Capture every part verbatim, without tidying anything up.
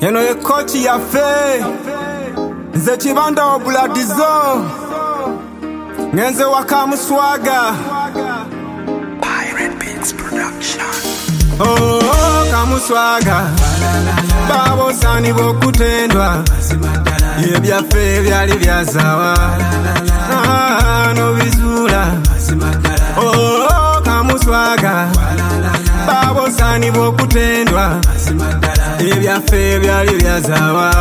Eno ye kochi ya fe Nze chibanda wa buladizo Ngenze waka muswaga Pirate Beats Production. Oh, oh, kamuswaga Babo sani bokutendwa Yebya fe byali byazawa Ah, no bizula Oh, oh, kamuswaga Babo sani bokutendwa Yebya fe byali byazawa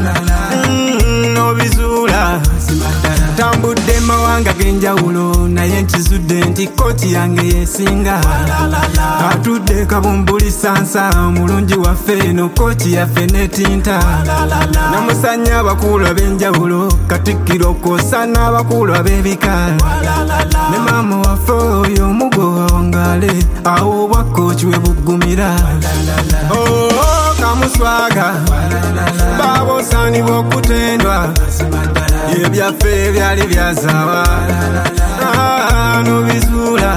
Mm, no bizula Tambudde mawanga genjawulo naye nkizudde nti kooti yange yesinga atudde kabumbuli sansa mulungi waffe eno kooti yaffe netinta namusanya abakulu ab'enjawulo katikkiro kosa n'abakulu ab'ebika ne maama waffe oyo omugo awangale awo obwa kooki we buggumira oh, kamuswaga babo sani bokutendwa Yebyaffe byali byazawa Ah, no bizula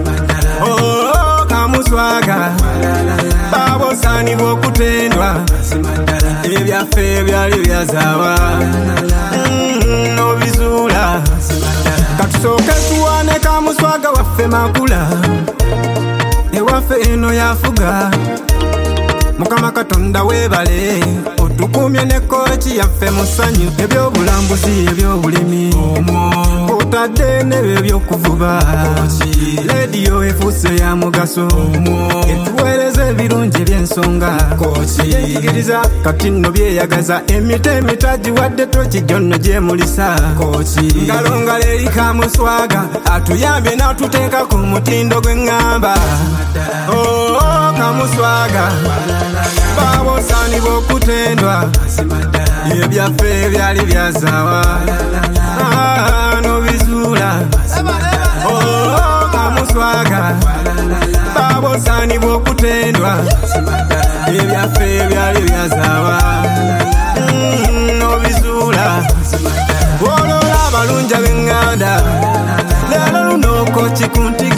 Oh, kamuswaga Babo sani bokutendwa Yebyaffe byali byazawa mm, no bizula Katusoke tuwane kamuswaga waffe makula Ewaffe eno yafuga Mukama Katonda webale otukumye ne kochi yaffe musanyu ebyobulambuzi ebyobulimi otadde n'ebyo byokuvuba lediyo efuuse ya mugaso etuweereza ebirungi eby'ensonga yeyigiriza kati nno byeyagaza emita emitaji wadde tokijo nno gyemulisa ngalongala eri kamuswaga atuyambye n'atuteeka ku mutindo gw'eŋŋamba oh, kamuswaga Babo sani bokutendwa Yebyaffe byali byazawa Ah, no bizula Oh, kamuswaga Babo sani bokutendwa Yebyaffe byali byazawa mm, no bizula Wolola abalunja b'eŋŋanda Lero luno kochi kunti